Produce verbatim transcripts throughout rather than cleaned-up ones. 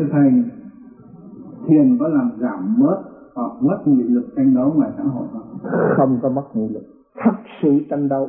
Thưa Thầy, thiền có làm giảm bớt hoặc mất nghị lực tranh đấu ngoài xã hội không? Không có mất nghị lực. Thật sự tranh đấu,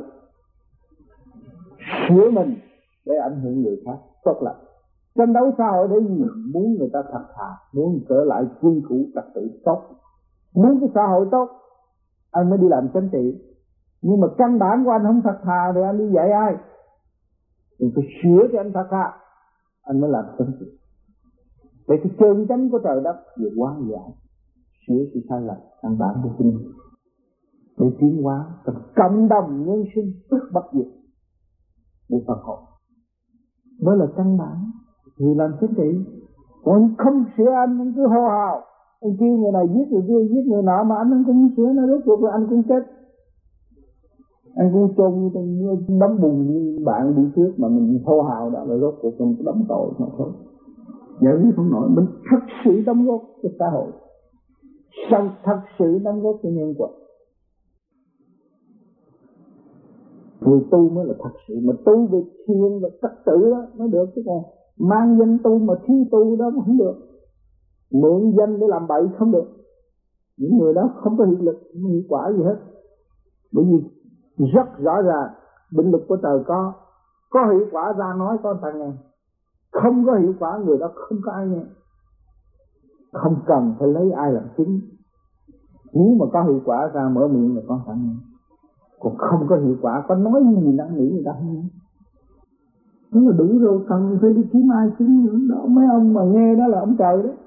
sửa mình để ảnh hưởng người khác tốt lành. Tranh đấu xã hội để gì? Muốn người ta thật thà, muốn trở lại quy củ trật tự tốt, muốn cái xã hội tốt, anh mới đi làm chính trị. Nhưng mà căn bản của anh không thật thà thì anh đi dạy ai? Thì phải sửa cho anh thật thà, anh mới làm chính trị. Vậy cái chân chánh của trời đất về hóa giải, sửa sự sai lầm căn bản của sinh để tiến hóa thành cộng đồng nhân sinh bất diệt để Phật học mới là căn bản. Người làm chính trị, còn không sửa anh, anh cứ hô hào, anh kêu người này giết người kia, giết người nọ mà anh không cũng sửa, nó rốt cuộc là anh cũng chết. Anh cũng chôn trong đống bùn như bạn đi trước mà mình hô hào đó là rốt cuộc mình đóng tội mà thôi. Giải quyết không nổi. Mình thật sự đóng góp cho xã hội, sao thật sự đóng góp cho nhân quả. Người tu mới là thật sự, mà tu về thiền và trật tự đó mới được, chứ còn mang danh tu mà thi tu đó không được. Mượn danh để làm bậy không được. Những người đó không có hiệu lực, không có hiệu quả gì hết. Bởi vì rất rõ ràng định luật của trời có, có hiệu quả ra nói có ta nghe, không có hiệu quả người đó không có ai nghe. Không cần phải lấy ai làm chứng. Nếu mà có hiệu quả ra mở miệng là có ta nghe, còn không có hiệu quả có nói gì năng nghĩ người ta không nghe. Nó là đủ rồi, cần phải đi kiếm ai chứng nữa đó. Mấy ông mà nghe đó là ông trời đó.